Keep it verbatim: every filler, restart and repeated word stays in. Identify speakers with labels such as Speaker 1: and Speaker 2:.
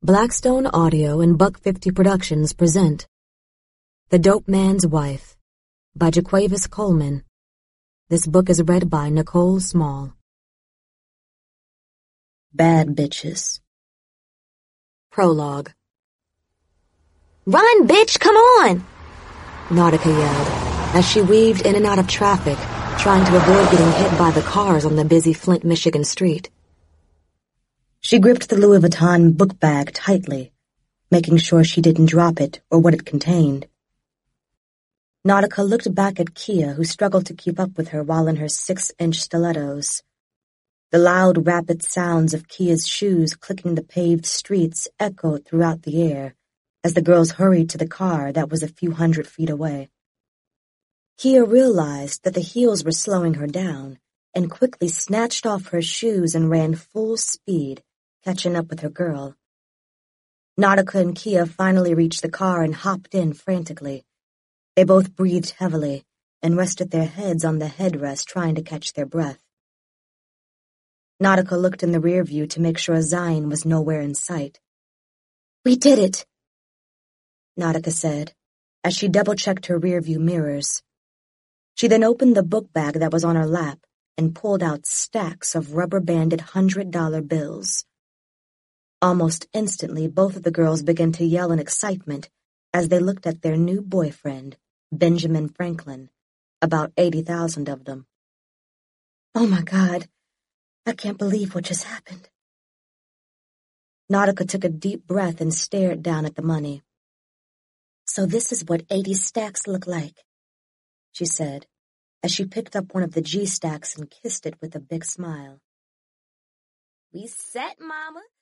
Speaker 1: Blackstone Audio and Buck fifty Productions present The Dope Man's Wife by Jaquavis Coleman. This book is read by Nicole Small.
Speaker 2: Bad Bitches.
Speaker 1: Prologue. "Run, bitch, come on!" Nautica yelled as she weaved in and out of traffic, trying to avoid getting hit by the cars on the busy Flint, Michigan street.
Speaker 2: She gripped the Louis Vuitton book bag tightly, making sure she didn't drop it or what it contained. Nautica looked back at Kia, who struggled to keep up with her while in her six-inch stilettos. The loud, rapid sounds of Kia's shoes clicking the paved streets echoed throughout the air as the girls hurried to the car that was a few hundred feet away. Kia realized that the heels were slowing her down and quickly snatched off her shoes and ran full speed, catching up with her girl. Nautica and Kia finally reached the car and hopped in frantically. They both breathed heavily and rested their heads on the headrest, trying to catch their breath. Nautica looked in the rear view to make sure Zion was nowhere in sight. "We did it," Nautica said, as she double-checked her rear-view mirrors. She then opened the book bag that was on her lap and pulled out stacks of rubber-banded hundred-dollar bills. Almost instantly, both of the girls began to yell in excitement as they looked at their new boyfriend, Benjamin Franklin, about eighty thousand of them. "Oh my God, I can't believe what just happened." Nautica took a deep breath and stared down at the money. "So this is what eighty stacks look like," she said, as she picked up one of the G stacks and kissed it with a big smile.
Speaker 3: "We set, Mama.